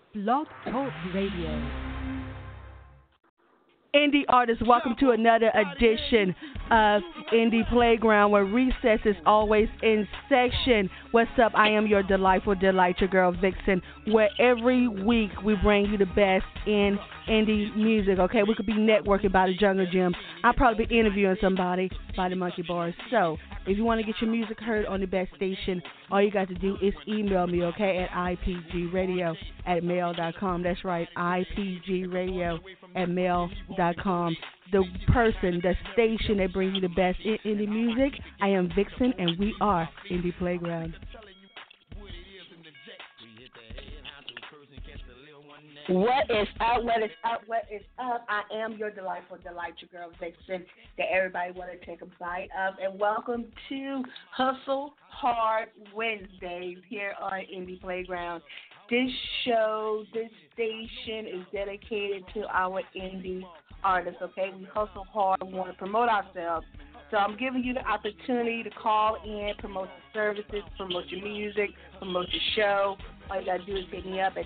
Blog Talk Radio. Indie artists, welcome to another edition of Indie Playground, where recess is always in section. What's up? I am your delightful delight, your girl Vixen, where every week we bring you the best in indie music. Okay, we could be networking by the Jungle Gym. I'll probably be interviewing somebody by the Monkey Bars. So if you want to get your music heard on the best station, all you got to do is email me, okay, at ipgradio@mail.com. That's right, ipgradio@mail.com. The person, the station that brings you the best in indie music. I am Vixen, and we are Indie Playground. What is up? What is up? What is up? I am your delightful delight, your girl Vixen, that everybody want to take a bite of. And welcome to Hustle Hard Wednesdays here on Indie Playground. This show, this station is dedicated to our indie artists, okay? We hustle hard and want to promote ourselves. So I'm giving you the opportunity to call in, promote your services, promote your music, promote your show. All you got to do is hit me up at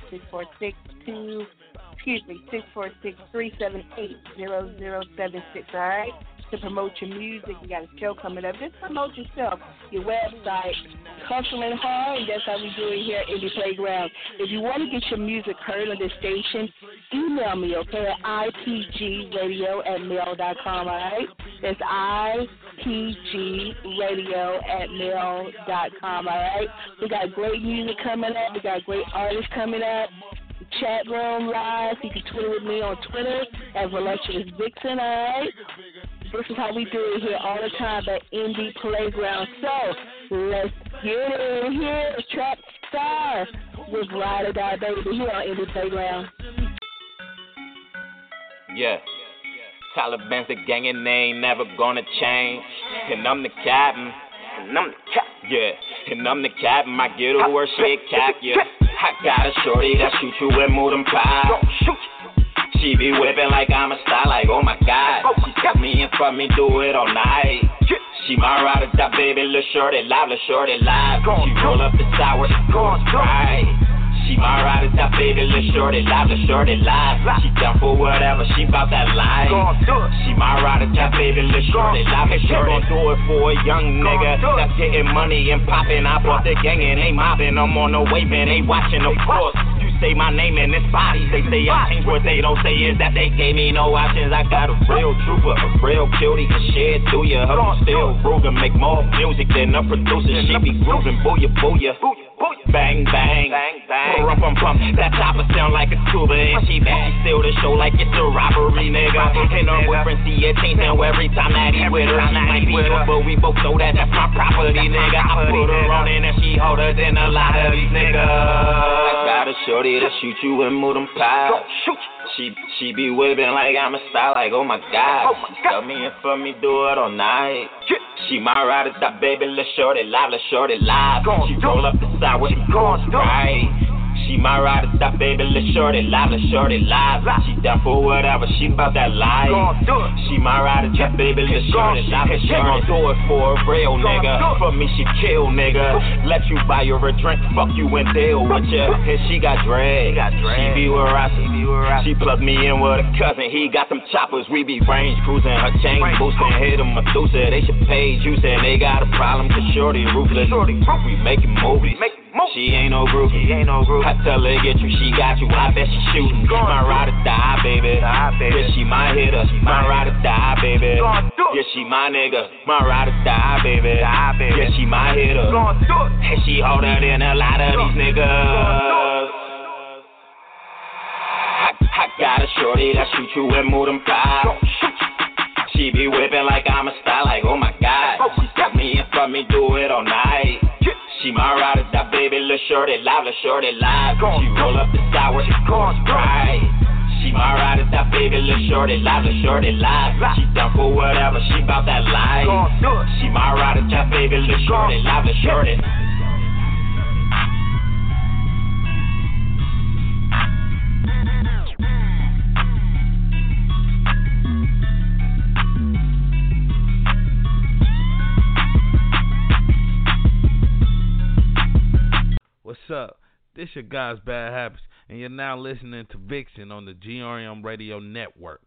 646-378-0076, all right? To promote your music, you got a show coming up. Just promote yourself, your website, hustling hard, and that's how we do it here at Indie Playground. If you want to get your music heard on this station, email me, okay, at ipgradio@mail.com, all right? That's ipgradio@mail.com, all right? We got great music coming up. We got great artists coming up. Chat room live. You can Twitter with me on Twitter at Voluptuous Vixen, all right? This is how we do it here all the time at Indie Playground. So, let's get in here. Trap Star with Ride or Die Baby here on Indie Playground. Yeah. Taliban's the gang and they ain't never gonna change. And I'm the captain. Yeah. And I'm the captain. I get a worse shit cap, yeah. I got a shorty that shoot you with more than pie. She be whipping like I'm a star, like oh my god. She tell me and fuck me, do it all night. She my ride or die, baby, little shorty live, little shorty live. She roll up the sour, she goes right. She my ride or die, baby, little shorty live, little shorty live. She down for whatever, she bout that life. She my ride or die, baby, little shorty live, little shorty. Gon' do it for a young nigga that's getting money and popping. I bought the gang and they mobbing. I'm on the wave and they watching, of course. Say my name in this body. They say I changed. What they don't say is that they gave me no options. I got a real trooper, a real cutie, and shit through ya. Her still grooving, make more music than a producer. She be grooving, booyah, booyah. Bang, bang, bang, bang. Pump, pump. That chopper sound like a tuba, and she bad. Still the show like it's a robbery, nigga. And her boyfriend see it change now every time that he with her. She might be her, but we both know that that's my property, nigga. I put her on and she harder than a lot of these niggas. I got a shorty to shoot you and move them pies. She be whipping like I'm a star, like oh my god. She tell me and for me, do it all night. She my ride or die, baby, let's shorty live, let's shorty live. She roll up the side with the goes right. She my ride or die, baby, let's shorty live, let's shorty live. She down for whatever, she bout that life. She my ride or die, baby, let's shorty live, let's shorty. Do it for a real nigga, for me she kill nigga. Let you buy her a drink, fuck you and deal with ya. And she got dread, she be with Rossi. She plug me in with a cousin, he got them choppers. We be range cruising, her chain boosting, hit them Medusa. They should pay you, said they got a problem, cause shorty ruthless. We making movies. She ain't no groupie. I tell her get you, she got you. I bet she shootin'. My ride or die, baby. Yeah, she my hitter. My ride or die, baby. Yeah, she my nigga. My ride or die, baby. Yeah, she my hitter. And she harder than a lot of these niggas. I got a shorty that shoot you and move them pies. She be whipping like I'm a star, like oh my god. She tell me and fuck me, do it all night. She my ride or die, baby, little shorty live, little shorty live. She roll up the sour, she goes right. She my ride or die, baby, little shorty live, little shorty live. She down for whatever, she bout that life. She my ride or die, baby, little shorty live, little shorty. What's up? This your guy's Bad Habits, and you're now listening to Vixen on the GRM Radio Network.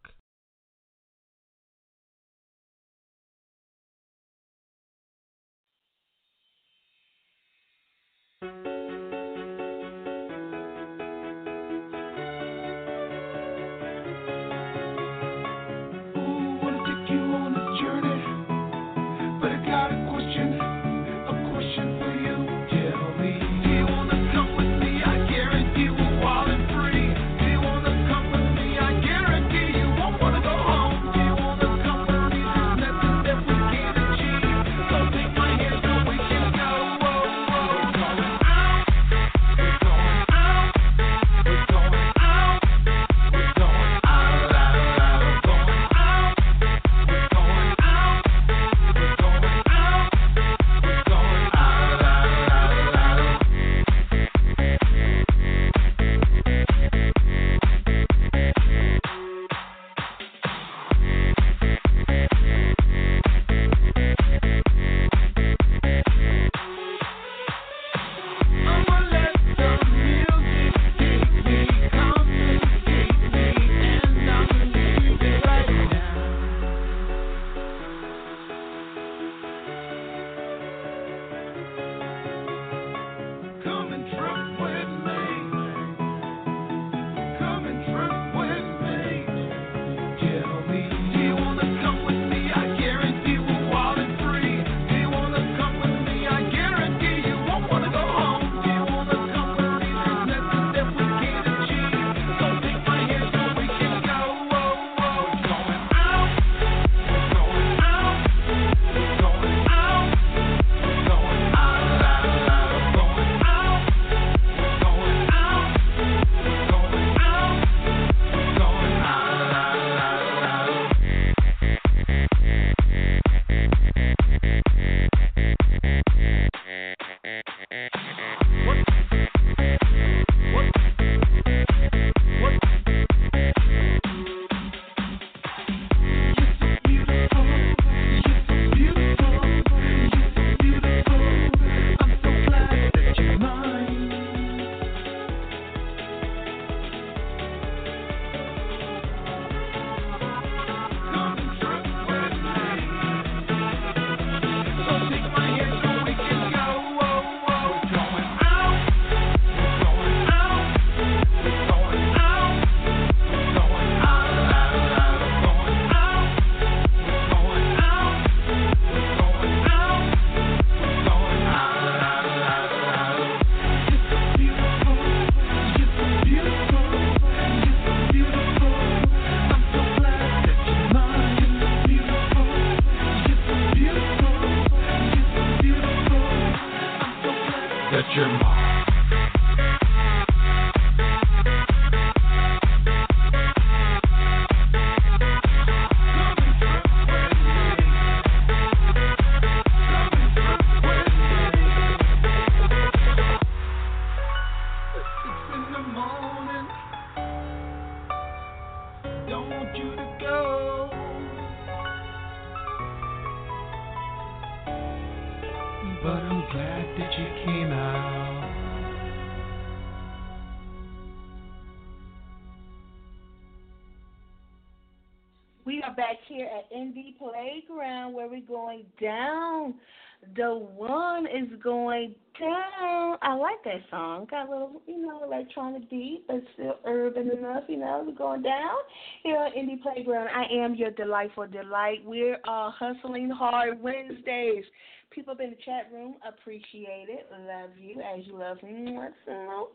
We are back here at Indie Playground where we're going down. The one is going down. I like that song. Got a little, electronic beat, but still urban enough, We're going down here at Indie Playground. I am your delightful delight. We're hustling hard Wednesdays. People up in the chat room appreciate it. Love you as you love me. What's no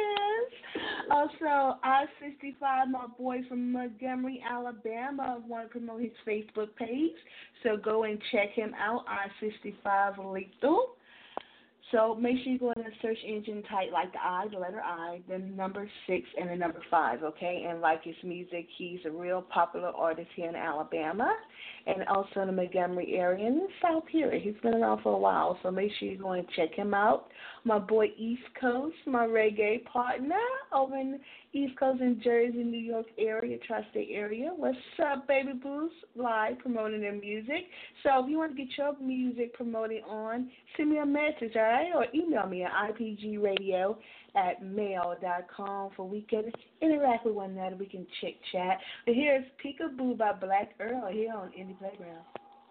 chance? Also, I-65, my boy from Montgomery, Alabama, want to promote his Facebook page. So go and check him out, I-65 Lethal. So make sure you go in the search engine, type like the I, the letter I, then number 6 and the number 5, okay? And like his music, he's a real popular artist here in Alabama and also in the Montgomery area and in South here. He's been around for a while, so make sure you go and check him out. my boy East Coast, my reggae partner over in the East Coast in Jersey, New York area, tri-state area. What's up, baby boos? Live promoting their music. So if you want to get your music promoted on, send me a message, all right? Or email me at ipgradio@mail.com for we can interact with one another. We can chit-chat. But here's Peekaboo by Black Earl here on Indie Playground.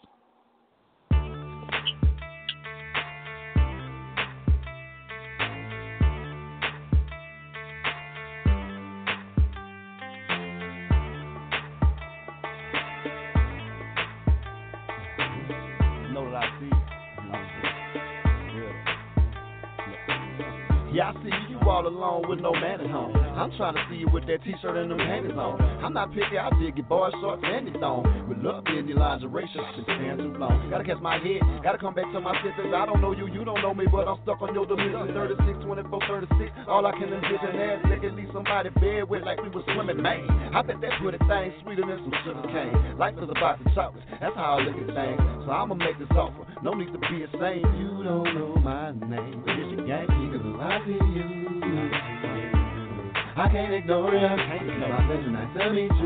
Yeah, I see you all alone with no man at home. I'm trying to see you with that t-shirt and them panties on. I'm not picky, I dig your boy shorts and his on. With love in your lingerie, shit, I've been staying too long. Gotta catch my head, gotta come back to my senses. I don't know you, you don't know me, but I'm stuck on your dimension. 36, 24, 36, all I can envision is secondly somebody bed with like we was swimming, man. I bet that pretty thing sweeter than some sugar cane. Life is about the chocolate, that's how I look at things. So I'ma make this offer, no need to be ashamed. You don't know my name, but it's your gang, because I see you. I can't ignore ya. No, my pleasure, nice to meet you.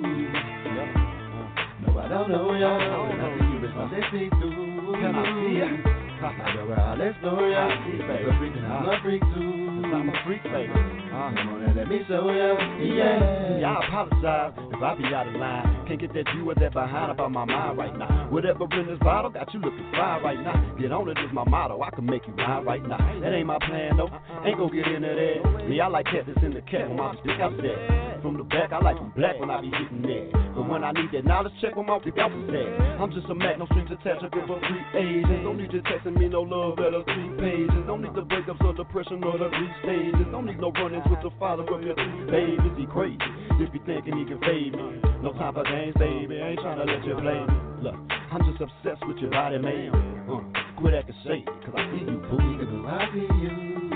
No, I don't know ya. When I see you, it's my sexy too. Can I see ya? Girl, let's go ya. You're a freak and I'm a freak too. I'm a freak, baby. Come on and let me show ya. Yeah, I apologize if I be out of line. Can't get that you or that behind up on my mind right now. Whatever in this bottle got you looking fine right now. Get on it is my motto. I can make you mine right now. That ain't my plan though. Ain't gon' get into that. Me, I like cats in the cat when my stick out there. From the back, I like them black when I be hitting that. But when I need that knowledge check, I'm off the that. I'm just a Mac, no strings attached, looking for free agents. Don't need you texting me no love letter, 3 pages. Don't need the breakups or depression or the 3 stages. Don't need no run-ins with the father of your 3 babies. He crazy if you thinking he can fade me. No time for games, baby. I ain't tryna let you play me. Look, I'm just obsessed with your body, man. Quit acting shady, cause I see you, boo. Cause I see you.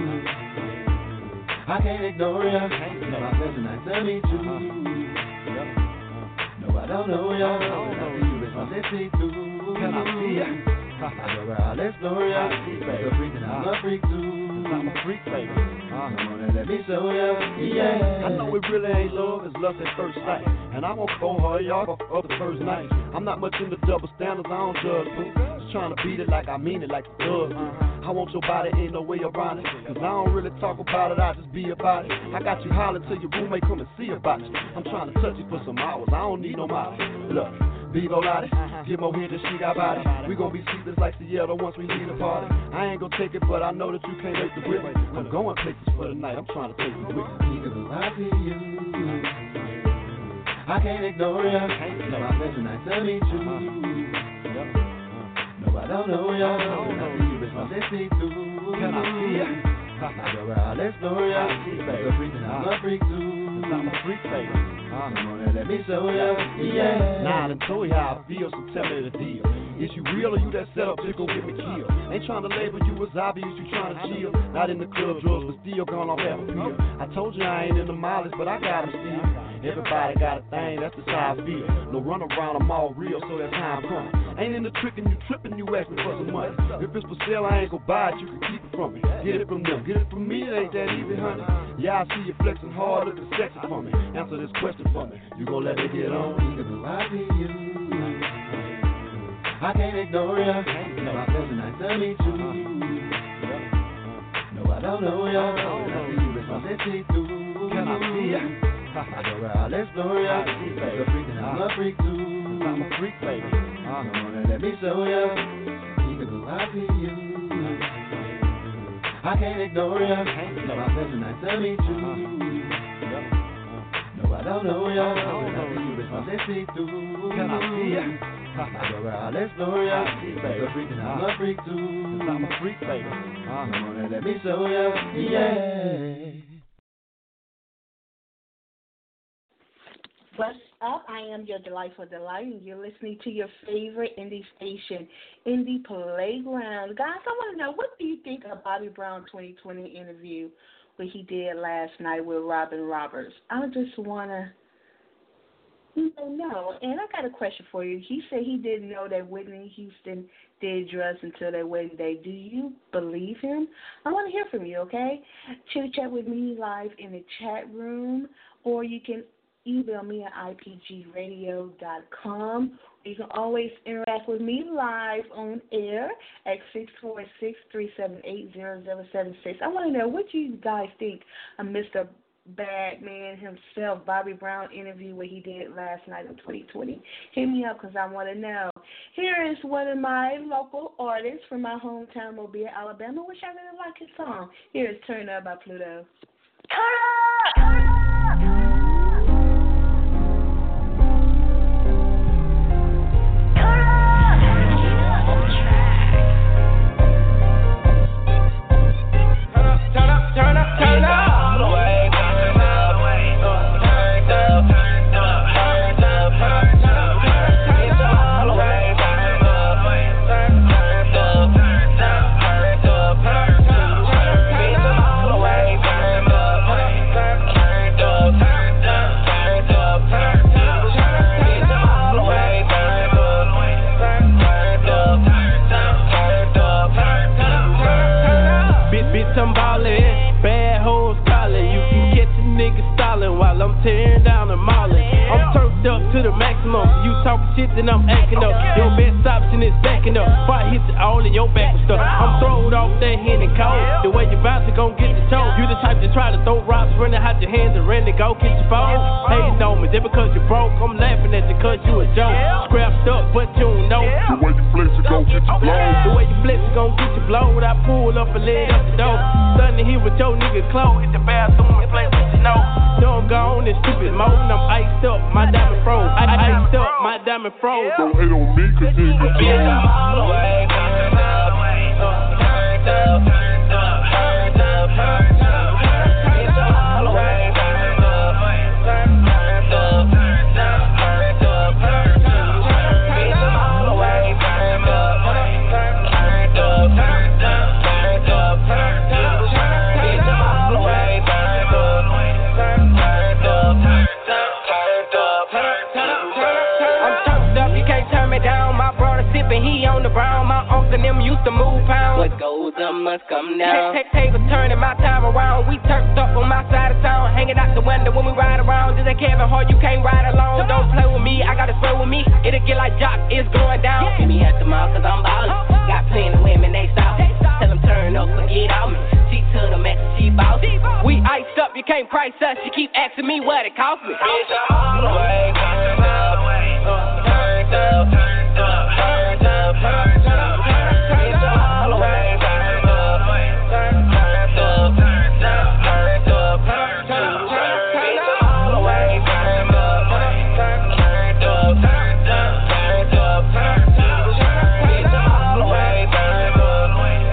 I can't ignore ya. No, my pleasure, nice to meet you. No, I don't know ya. When I see you, it's my sexy too. Can I see ya? Girl, let's go ya. You're a freak and I'm a freak too. I'm a freak, baby. Come on and let me show ya. Yeah. I know it really ain't love, it's lust at first sight. And I won't go hard, y'all, for the first night. I'm not much into double standards, I don't judge, boo. Just trying to beat it like I mean it, like the does. I want your body, ain't no way around it. Cause I don't really talk about it, I just be about it. I got you hollering till your roommate come and see about you. I'm trying to touch you for some hours, I don't need no molly. Look, Vivo Lottie, get more here than she got body. We gon' be sleepless like Seattle once we leave the party. I ain't gon' take it, but I know that you can't wait to whip it. I'm going places for the night, I'm trying to take you with me. Because I see you, I can't ignore ya. No, my pleasure, nice to meet you. No, I don't know ya. When I see you, it's my sexy too. Can I see ya? Girl, let's go ya. You're a freak and I'm a freak too. I'm a freak, baby. Come on and let me show ya. Yeah. Nah, I done told you how I feel, so tell me the deal. Is you real or you that set up just gon' get me killed? Ain't trying to label you as obvious, you trying to chill. Not in the club drugs, but still gone off half a pill. I told you I ain't in the mileage, but I got 'em still. Everybody got a thing, that's just how I feel. No run around, I'm all real, so that time coming. Ain't in the trickin', you trippin', you asking for some money. If it's for sale, I ain't gon' buy it, you can keep it from me. Get it from them, get it from me, it ain't that easy, honey. Yeah, I see you flexing hard, looking sexy for me. Answer this question for me, you gon' let me get on? Because I see you, I can't ignore ya. No, my pleasure, nice to meet you. No, I don't know ya. When I see you, it's my sexy too. Can I see ya? Girl, let's go ya. You're a freak and I'm a freak too. I'm a freak, baby. Come on and let me show ya. Because I see you, I can't ignore ya. No, my pleasure, nice to meet you. No, I don't know ya. When I see you, it's my sexy too. Can I see ya? Girl, let's go ya. You're a freak and I'm a freak too. I'm a freak, baby. Come on and let me show ya. Yeah. What's up? I am your delightful delight, and you're listening to your favorite indie station, Indie Playground. Guys, I want to know, what do you think of Bobby Brown 2020 interview what he did last night with Robin Roberts? I just want to, No. And I got a question for you. He said he didn't know that Whitney Houston did drugs until their wedding day. Do you believe him? I want to hear from you, okay? Chit chat with me live in the chat room, or you can email me at ipgradio.com. You can always interact with me live on air at 646-378-0076. I want to know, what do you guys think of Mr. Badman himself, Bobby Brown interview what he did last night in 2020? Hit me up because I want to know. Here is one of my local artists from my hometown, Mobile, Alabama, which I really like his song. Here is Turn Up by Pluto. Turn up! Tearing down and mauling. I'm turned up to the maximum. You talking shit, then I'm acting up. Your best option is backing up. If I hit you all in your back and stuff, I'm throwed off that hen and cold. The way you bounce it gon' get the toe. You the type to try to throw rocks, running out your hands and ready to go get your phone. Hating on me, just because you broke, I'm laughing at you cause you a joke. Scrapped up, but you don't know. The way you flex it gon' get you blown. The way you flex it gon' get you blowed. I pull up and let up the door. Stunning here with your nigga clothes. Hit the bathroom and play what you know. So I'm gone in stupid mode. I'm iced up, my diamond froze. Iced up, my diamond froze. Don't hate on me, cause you the bitch, I'm all the way turned up, turned up, turned up, turned up, turned up. Bitch, I'm all the way turned up, turned up, turned up, turned up, turned up. Bitch, I'm all the way turned up, turned up, turned up, turned up, turned up. Bitch, I'm all the way turned up, turned up, turned up, turned up, turned up. I'm turned up, you can't turn me down. My brother sipping, he on the brown. My uncle and them used to move pounds. What goes up must come down. Tables turning my time around. We turned up on my side of town, hanging out the window when we ride around. Just like Kevin Hart, you can't ride alone. Don't play with me, I got a spray with me. It'll get like Jock, it's going down. Meet me at the mall cause I'm ballin'. Got plenty of women, they stop. Tell them turn up, forget all me. She to the max, she boss. We iced up, you can't price us. She keep asking me what it cost me. Bitch, I'm all the way turned up, turned up, turned up, turned up, turned up. Bitch, I'm all the way turned up, turned up, turned up, turned up, turned up. Bitch, I'm all the way turned up, turned up, turned up, turned up, turned up. Bitch, I'm all the way turned up,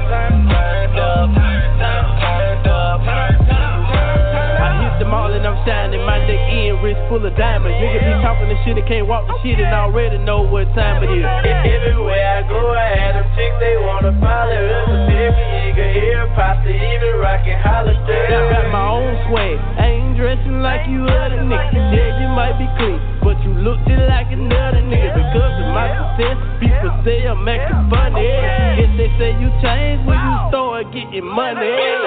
turned up, turned up, turned up, turned up. I hit them all and I'm shining. My neck in, wrist full of diamonds. Nigga be talking the shit and can't walk the shit and already know what time it is. Everywhere I go, I had them chicks, they wanna follow us. A nigga, ear pasta, even rockin' holiday. I got my own swag, I ain't dressing like you other niggas. Yeah, you might be clean, but you look just like another nigga. Because of my success, people say I'm acting funny. Yes, they say you change when you start getting money. Turned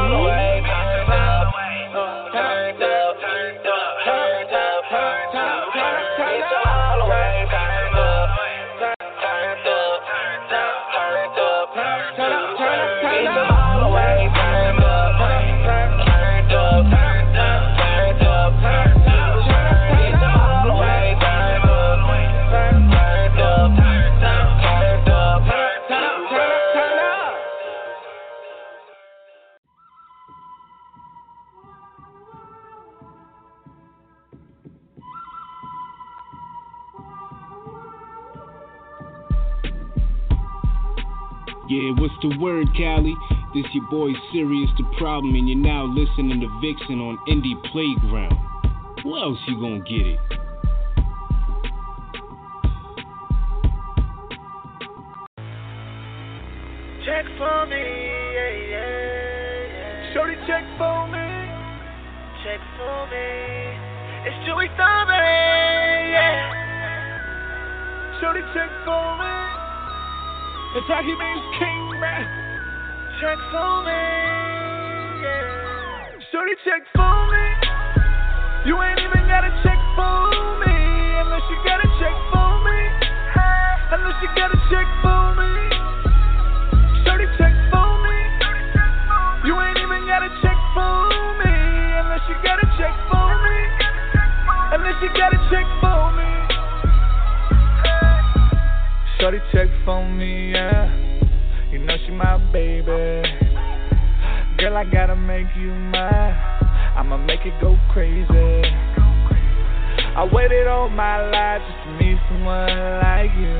up, turned up, turned up, turned up, turned up. It's all the way turned up, turned up, turned up, turned up, turned up. It's all the way turned up, turned up, turned up, turned up, turned up. It's all the way turned up, turned up, turned up, turned up, turned up. Yeah, what's the word, Cali? This your boy Sirius the Problem, and you're now listening to Vixen on Indie Playground. Who else you gonna get it? Check for me, yeah, yeah, yeah. Shorty, check for me. Check for me. It's Joey Strawberry. yeah. Shorty check for me. That's how he means king, man. Check for me, yeah. Shorty check for me. You ain't even gotta check for me unless you gotta check for me. Unless you gotta check for me. Shorty check for me. You ain't even gotta check for me unless you gotta check for me. Unless you gotta check for me. Shorty check for me, yeah. You know she my baby. Girl, I gotta make you mine. I'ma make it go crazy. I waited all my life just to meet someone like you.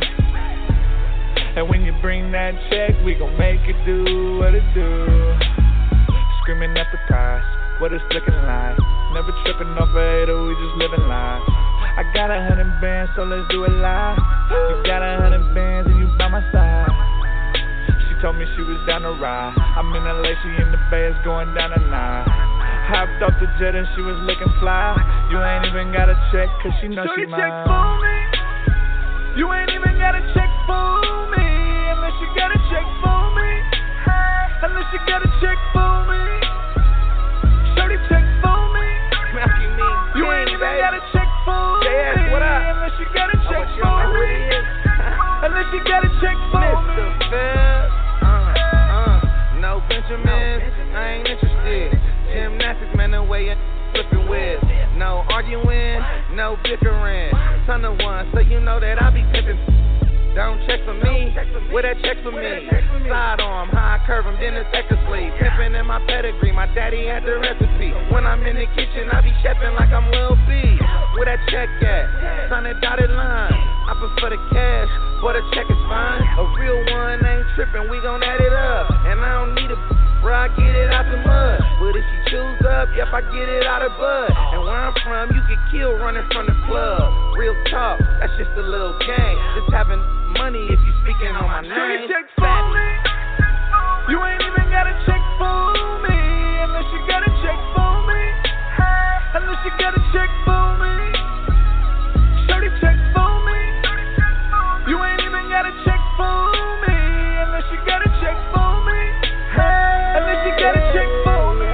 And when you bring that check, we gon' make it do what it do. Screaming at the price, what it's looking like. Never tripping off a hater, we just living life. I got 100 bands, so let's do it live. You got 100 bands and you by my side. She told me she was down to ride. I'm in LA, she in the Bay, it's going down tonight. Hopped off the jet and she was looking fly. You ain't even gotta check, cause she knows she mine. Check for me. You ain't even gotta check for me unless you gotta check for me. Unless you gotta check for me. Shorty check for me. You ain't even gotta check for me unless you gotta check for me. Unless you gotta check for me. No Benjamin, I ain't interested. Gymnastics, man, the way you flipping with. No arguing, no bickering. Ton of ones, so you know that I be pimping. Don't check for me, with that check for me. Sidearm, high curve, I'm then it's extra sleeve. Pimping in my pedigree, my daddy had the recipe. When I'm in the kitchen, I be chefing like I'm Lil B. Where that check at? Sign that dotted line. I prefer the cash, but a check is fine. A real one ain't tripping, we gon' add it up. And I don't need a where I get it out the mud. But if she chews up, yep, I get it out of bud. And where I'm from, you get killed running from the club. Real talk, that's just a little game. Just having money if you speaking on my name. Shorty check for me. You ain't even gotta check for me unless you gotta check for me. Unless you gotta check for me. Shorty check for me. You ain't even gotta check for me unless you gotta check for me. Unless you gotta check for me.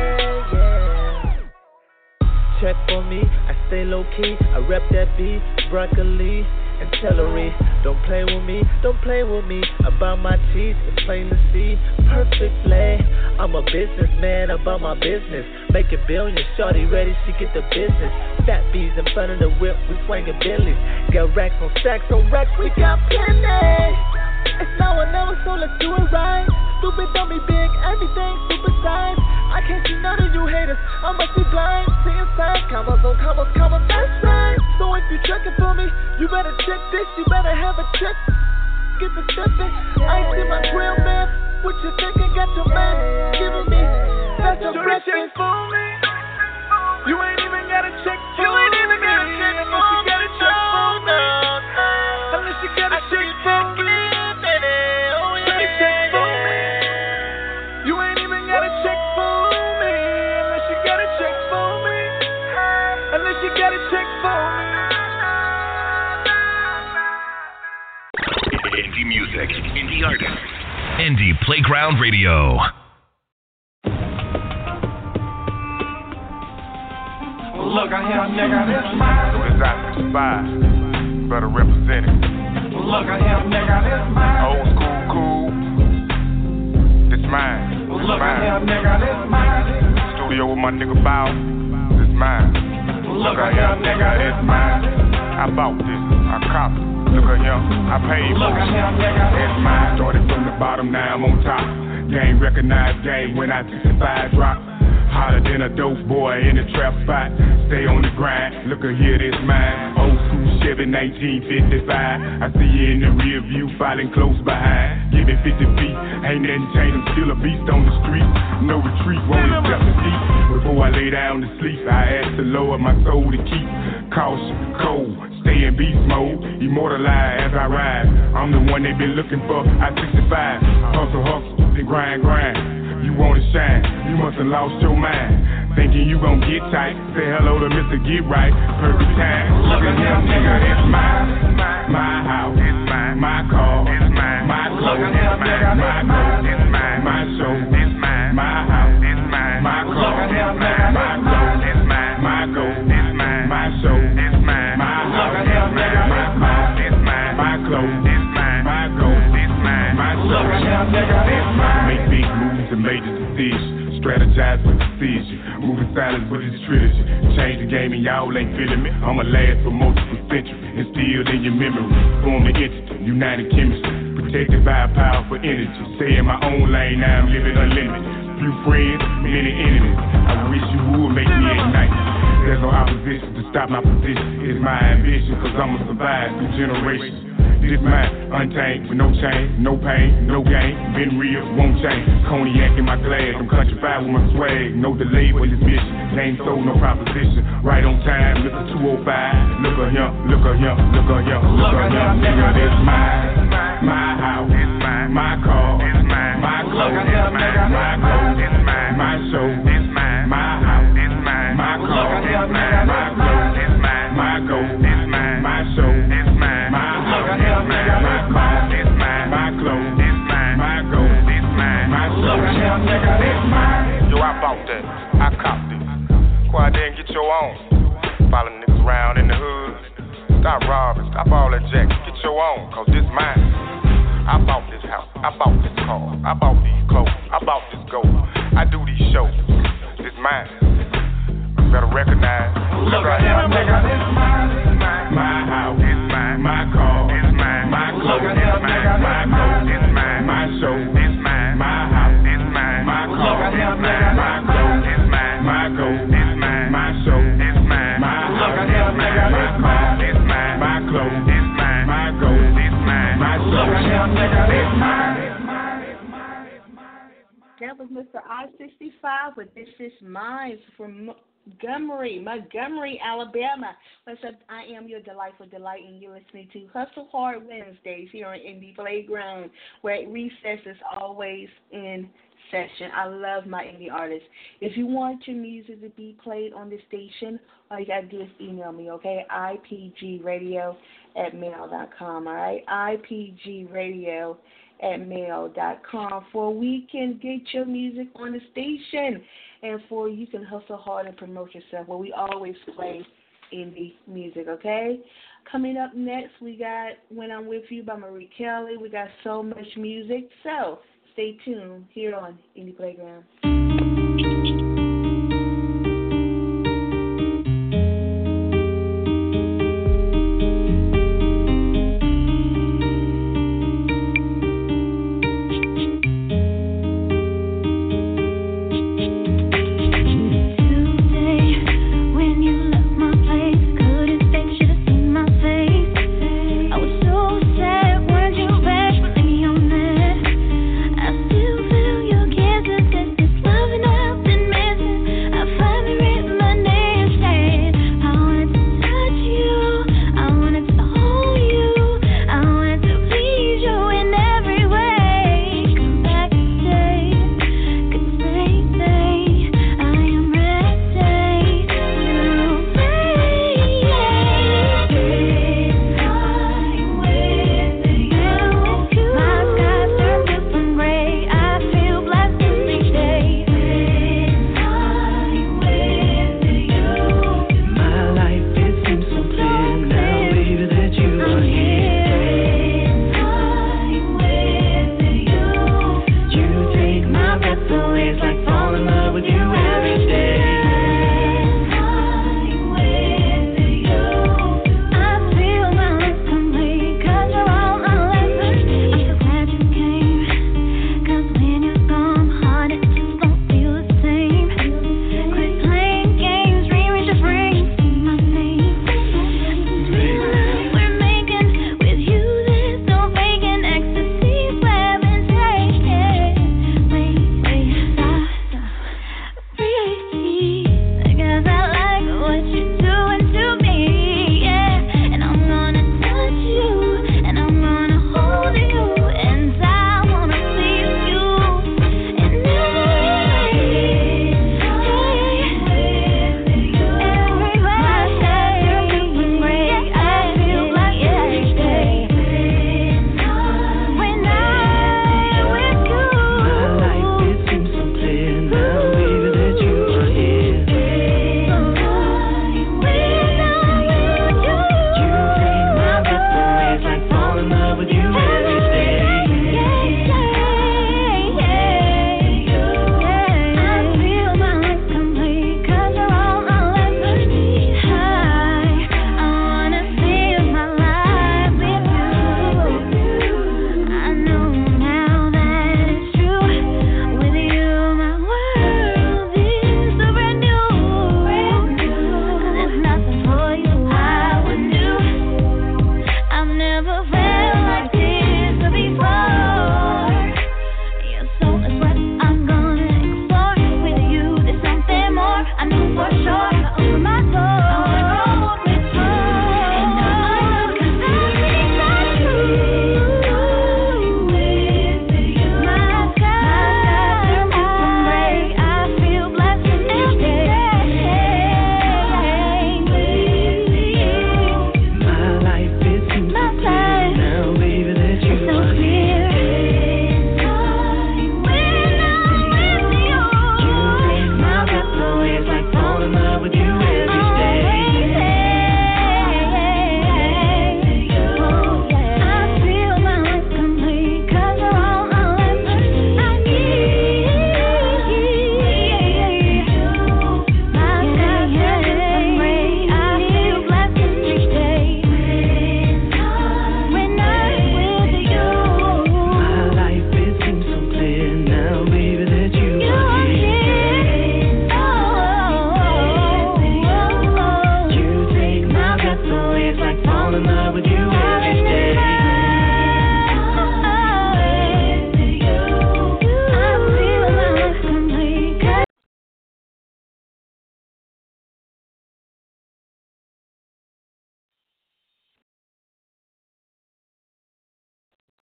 Check for me, I stay low key. I rep that beef, broccoli and celery. Don't play with me, don't play with me. About my teeth, it's plain to see. Perfectly, I'm a businessman about my business. Making billions, shorty ready, she get the business. Fat bees in front of the whip, we swinging Billies. Got racks on stacks on racks, we got plenty. It's now or never, so let's do it right. Stupid, don't be big, everything super size. I can't see none of you haters, I must be blind. Seeing signs, commas on commas, commas, that's right. So if you checking for me, you better check this, you better have a check. Get the stepping, I ain't seen my grill, man. What you thinking, got your man giving me that's a breakfast. Check for me. You ain't even gotta check for me. You ain't even gotta check for me. Unless you gotta check for me. Unless you gotta check for me. Indie music, indie artists, Indie Playground Radio. Look, I hear a nigga, this mine. So it's out 65, better represent it. Look, I hear a nigga, this mine. Old school, cool, this mine. Look, I hear a nigga, this mine. Studio with my nigga Bow, this mine. Look, I hear a nigga, this mine. I bought this, I copped it. Look at him, I paid for it. It's mine. Started from the bottom, now I'm on top. Game recognized game when I 65 drop. Hotter than a dope boy in the trap spot. Stay on the grind, look at here, this mine. Old school Chevy 1955. I see you in the rear view, filing close behind. Give it 50 feet, ain't nothing changed, I'm still a beast on the street. No retreat, won't accept defeat. Before I lay down to sleep, I ask the Lord my soul to keep. Caution, cold, stay in beast mode. Immortalized as I ride. I'm the one they been looking for, I 65. Hustle, hustle, then grind, grind. You wanna shine, you must have lost your mind. thinking you gon' get tight. Say hello to Mr. Get Right. Perfect time. Look at him, nigga, it's mine. My house, it's mine. My car, it's mine. My clothes, it's mine. My clothes, it's mine. My show, it's mine. My house, it's mine. My car, it's mine. My clothes, it's mine. My gold, it's mine. My show, it's mine. My house, it's mine. My car, it's mine. My clothes, it's mine. My gold, it's mine. My show, it's mine. Make big moves and major decisions. Strategize with decision, moving silence with this trilogy. Change the game and y'all ain't feeling me. I'ma last for multiple centuries, instilled in your memory. Form the entity, united chemistry, protected by a powerful energy. Stay in my own lane, now I'm living unlimited. Few friends, many enemies. I wish you would make me ignite. There's no opposition to stop my position. It's my ambition, cause I'ma survive through generations. This mine, untamed, with no chain, no pain, no gain. Been real, won't change. Cognac in my glass, I'm countrified with my swag. No delay with this mission. Name sold, no proposition. Right on time, look at 205. Look at him, look at him, look at him, look at him. Nigga, this mine. My house, it's mine. My car, it's mine. My clothes, it's mine. My clothes, it's mine. My show, it's mine. My house, it's mine. My car, it's mine. My clothes, it's mine. My gold, it's mine. My show, it's mine. My house, it's mine. My car, it's mine. My clothes, it's mine. My gold, it's mine. My show, it's mine. Yo, I bought that. I copped it. Quiet there and get your own. Follow niggas around in the hood. Stop robbing. Stop all that jack. Get your own, cause this mine. I bought this house. I bought this car. I bought these clothes. I bought this gold. I do these shows. This mine. You better recognize. Look at him, nigga. This mine. My house, it's mine. My car, it's mine. My clothes, it's mine. My gold, it's mine. My show, it's mine. My house, it's mine. My car, it's mine. My clothes, it's mine. My gold, it's mine. My show, it's mine. My house, it's mine. My car, it's mine. My clothes, it's mine. My gold, it's mine. My show, it's mine. That was Mr. I-65 with This Is Mine from Montgomery, Alabama. What's up? I am your delightful delight, and you're listening to Hustle Hard Wednesdays here on Indie Playground, where recess is always in session. I love my indie artists. If you want your music to be played on the station, all you got to do is email me, okay? IPGradio@mail.com, all right? IPGradio@mail.com for we can get your music on the station and for you can hustle hard and promote yourself. Well, we always play indie music, okay? Coming up next, we got When I'm With You by Marie Kelly. We got so much music, so stay tuned here on Indie Playground.